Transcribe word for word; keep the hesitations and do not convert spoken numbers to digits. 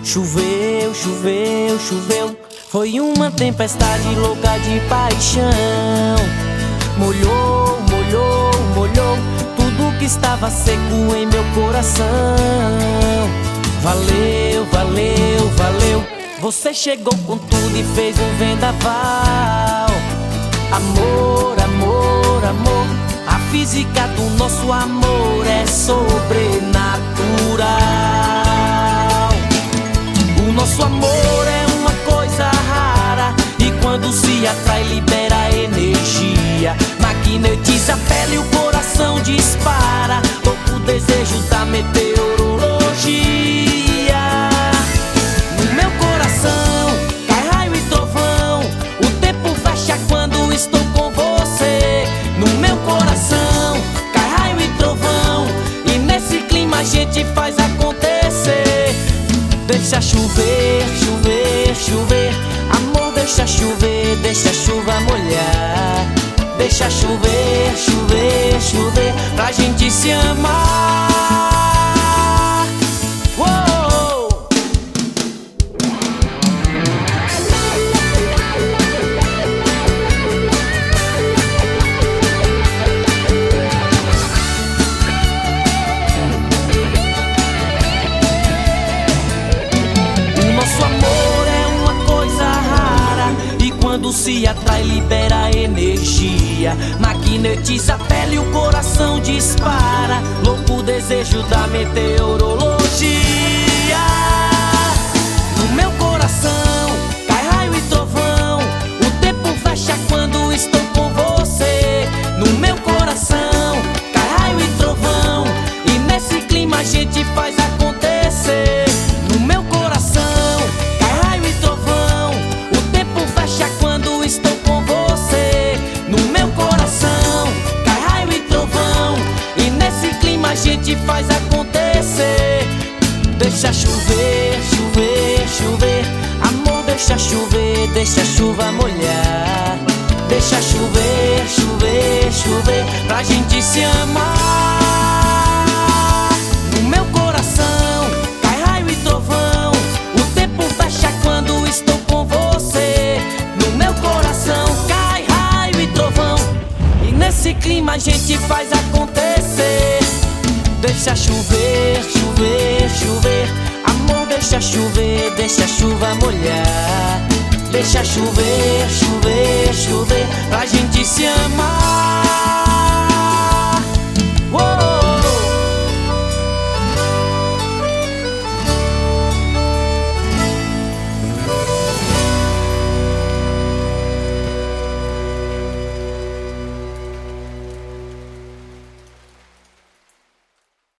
Choveu, choveu, choveu, foi uma tempestade louca de paixão. Molhou, molhou, molhou tudo que estava seco em meu coração. Valeu, valeu, valeu, você chegou com tudo e fez um vendaval. Amor, amor, amor, a física do nosso amor é sobrenatural. O nosso amor é uma coisa rara, e quando se atrai libera energia, magnetiza a pele e o coração dispara, louco desejo da meteorologia. No meu coração cai raio e trovão, o tempo fecha quando estou com você. No meu coração cai raio e trovão, e nesse clima a gente faz acontecer. Deixa chover, chover, chover, amor, deixa chover, deixa a chuva molhar. Deixa chover, chover, chover, pra gente se amar. Uou! O nosso amor é uma coisa rara, e quando se atrai libera energia, magnetiza a pele e o coração dispara, louco desejo da meteorologia. No meu coração cai raio e trovão, o tempo fecha quando estou com você. No meu coração cai raio e trovão, e nesse clima a gente faz acontecer. No meu coração cai raio e trovão, o tempo fecha quando estou com você. No meu coração cai raio e trovão, e nesse clima a gente faz acontecer. Deixa chover, chover, chover, amor, deixa chover, deixa a chuva molhar. Deixa chover, chover, chover, pra gente se amar. No meu coração cai raio e trovão, o tempo fecha quando estou com você. No meu coração cai raio e trovão, e nesse clima a gente faz acontecer. Deixa chover, chover, chover, amor, deixa chover, deixa a chuva molhar. Deixa chover, chover, chover, pra gente se amar.